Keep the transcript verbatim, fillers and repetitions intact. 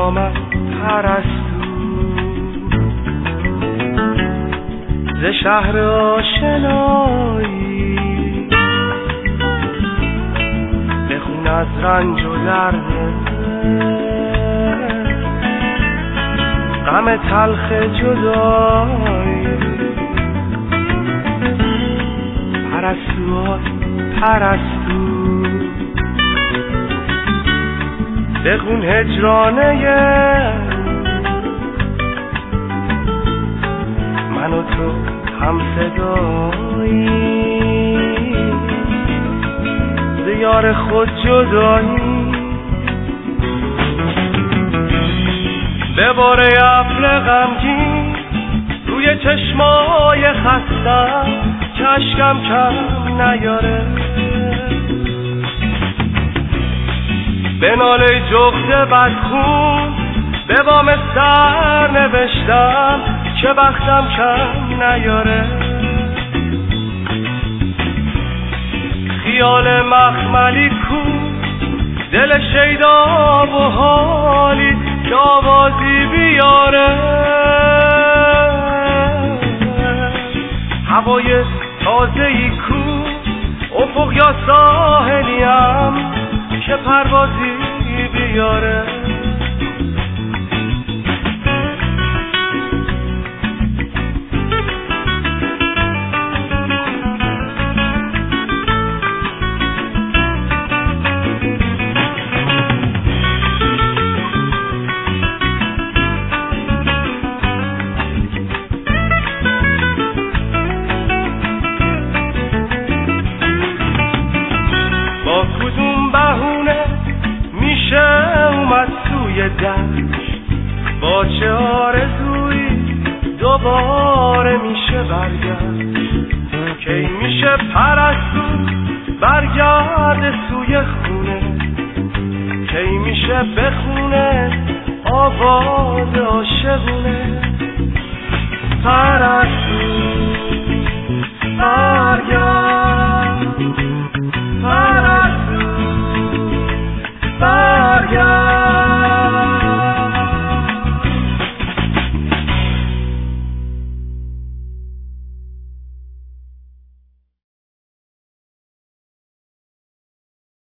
آمد پرستو ز شهر آشنایی، بخون از رنج و درد غم تلخ جدایی. پرستو پرستو بخون هجرانه من و تو هم صدایی، ز یار خود جدایی. به باره ابر غمگین روی چشمای خستم که اشکم کم نیاره، به ناله جغد بدخون به بام سر نوشتم که بختم کم نیاره. خیال مخملی کو دل شیدا و حالی که آوازی بیاره، هوای تازه‌ای کو افق یا ساحلیم که پروازی بیاره. با کدوم بهونه میشه اومد توی دشت، با چه آرزویی دوباره میشه برگشت، کی میشه پرستو برگرد سوی خونه، کی میشه بخونه آواز عاشقونه. پرستو